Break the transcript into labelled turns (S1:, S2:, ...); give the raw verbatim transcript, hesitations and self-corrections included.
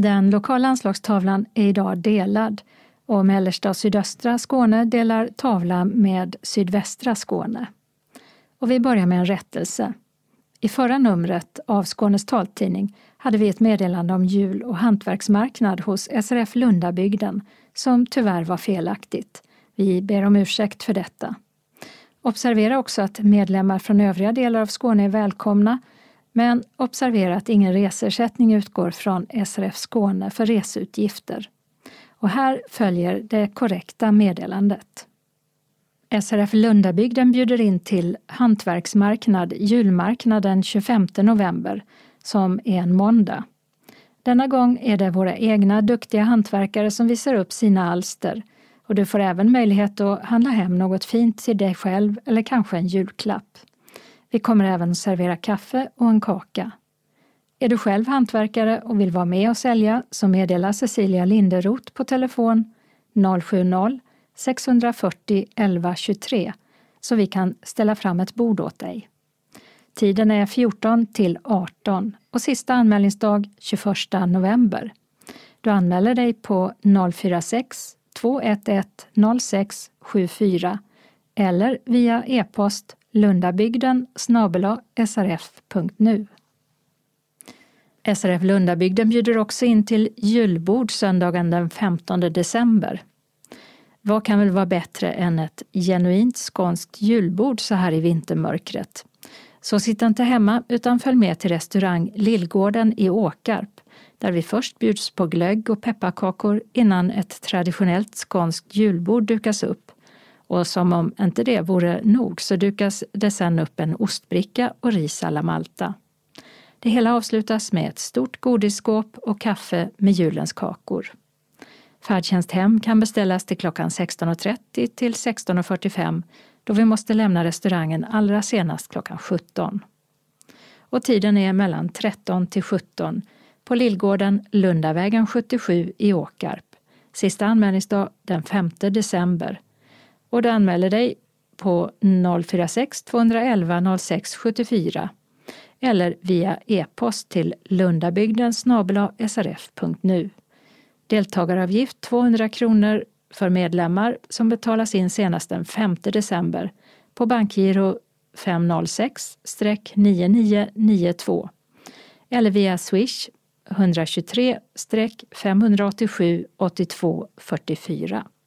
S1: Den lokala anslagstavlan är idag delad och mellersta och sydöstra Skåne delar tavla med sydvästra Skåne. Och vi börjar med en rättelse. I förra numret av Skånes taltidning hade vi ett meddelande om jul- och hantverksmarknad hos S R F Lundabygden som tyvärr var felaktigt. Vi ber om ursäkt för detta. Observera också att medlemmar från övriga delar av Skåne är välkomna, men observera att ingen reseersättning utgår från S R F Skåne för reseutgifter. Och här följer det korrekta meddelandet. S R F Lundabygden bjuder in till hantverksmarknad julmarknaden tjugofemte november som är en måndag. Denna gång är det våra egna duktiga hantverkare som visar upp sina alster och du får även möjlighet att handla hem något fint till dig själv eller kanske en julklapp. Vi kommer även att servera kaffe och en kaka. Är du själv hantverkare och vill vara med och sälja så meddela Cecilia Linderoth på telefon noll sju noll sex fyra noll elva tjugotre så vi kan ställa fram ett bord åt dig. Tiden är fjorton till arton och sista anmälningsdag tjugoförsta november. Du anmäler dig på noll fyra sex två ett ett noll sex sju fyra eller via e-post lundabygden snabel-a s r f punkt nu. S R F Lundabygden bjuder också in till julbord söndagen den femtonde december. Vad kan väl vara bättre än ett genuint skånskt julbord så här i vintermörkret? Så sitt inte hemma utan följ med till restaurang Lillgården i Åkarp där vi först bjuds på glögg och pepparkakor innan ett traditionellt skånskt julbord dukas upp. Och som om inte det vore nog så dukas det sedan upp en ostbricka och ris alla Malta. Det hela avslutas med ett stort godisskåp och kaffe med julens kakor. Färdtjänst hem kan beställas till klockan sexton trettio till sexton fyrtiofem då vi måste lämna restaurangen allra senast klockan sjutton. Och tiden är mellan tretton till sjutton på Lillgården Lundavägen sjuttiosju i Åkarp. Sista anmälningsdag den femte december. Och du anmäler dig på noll fyra sex två ett ett noll sex sju fyra eller via e-post till lundabygden snabel-a s r f punkt nu. Deltagaravgift tvåhundra kronor för medlemmar som betalas in senast den femte december på bankgiro fem noll sex nio nio nio två eller via Swish ett två tre fem åtta sju åtta två fyra fyra.